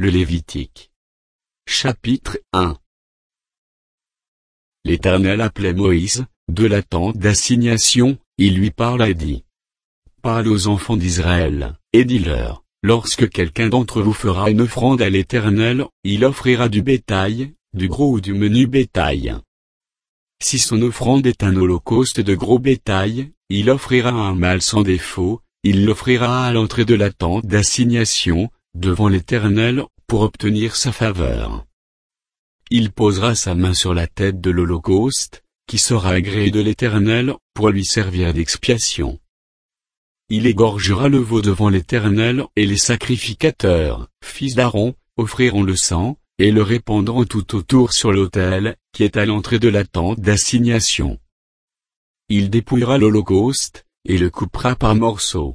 Le Lévitique. Chapitre 1. L'Éternel appelait Moïse, de la tente d'assignation, il lui parla et dit. Parle aux enfants d'Israël, et dis-leur, lorsque quelqu'un d'entre vous fera une offrande à l'Éternel, il offrira du bétail, du gros ou du menu bétail. Si son offrande est un holocauste de gros bétail, il offrira un mâle sans défaut, il l'offrira à l'entrée de la tente d'assignation, devant l'Éternel, pour obtenir sa faveur. Il posera sa main sur la tête de l'holocauste, qui sera agréé de l'Éternel, pour lui servir d'expiation. Il égorgera le veau devant l'Éternel, et les sacrificateurs, fils d'Aaron, offriront le sang, et le répandront tout autour sur l'autel, qui est à l'entrée de la tente d'assignation. Il dépouillera l'holocauste, et le coupera par morceaux.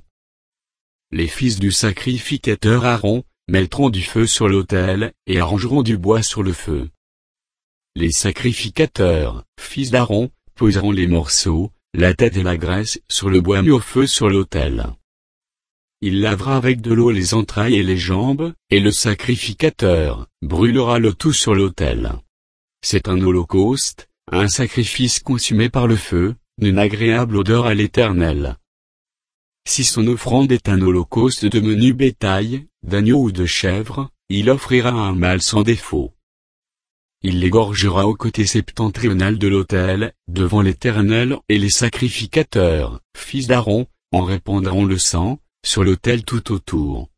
Les fils du sacrificateur Aaron, mettront du feu sur l'autel, et arrangeront du bois sur le feu. Les sacrificateurs, fils d'Aaron, poseront les morceaux, la tête et la graisse sur le bois mis au feu sur l'autel. Il lavera avec de l'eau les entrailles et les jambes, et le sacrificateur brûlera le tout sur l'autel. C'est un holocauste, un sacrifice consumé par le feu, d'une agréable odeur à l'Éternel. Si son offrande est un holocauste de menu bétail, d'agneau ou de chèvre, il offrira un mâle sans défaut. Il l'égorgera au côté septentrional de l'autel, devant l'Éternel, et les sacrificateurs, fils d'Aaron, en répandront le sang, sur l'autel tout autour.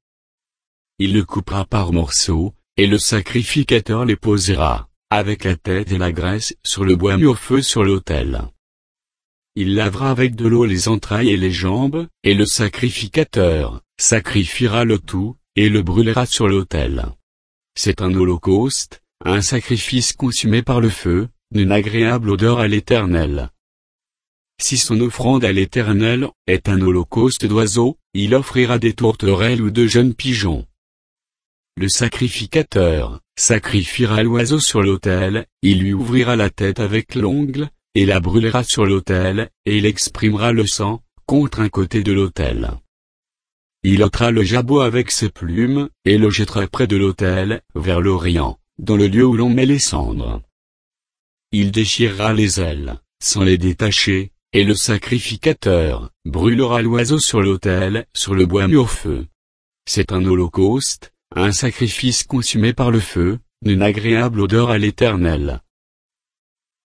Il le coupera par morceaux, et le sacrificateur les posera, avec la tête et la graisse, sur le bois mis au feu sur l'autel. Il lavera avec de l'eau les entrailles et les jambes, et le sacrificateur sacrifiera le tout, et le brûlera sur l'autel. C'est un holocauste, un sacrifice consumé par le feu, d'une agréable odeur à l'Éternel. Si son offrande à l'Éternel est un holocauste d'oiseaux, il offrira des tourterelles ou de jeunes pigeons. Le sacrificateur sacrifiera l'oiseau sur l'autel, il lui ouvrira la tête avec l'ongle, et la brûlera sur l'autel, et il exprimera le sang, contre un côté de l'autel. Il ôtera le jabot avec ses plumes, et le jettera près de l'autel, vers l'Orient, dans le lieu où l'on met les cendres. Il déchirera les ailes, sans les détacher, et le sacrificateur brûlera l'oiseau sur l'autel, sur le bois mis au feu. C'est un holocauste, un sacrifice consumé par le feu, d'une agréable odeur à l'Éternel.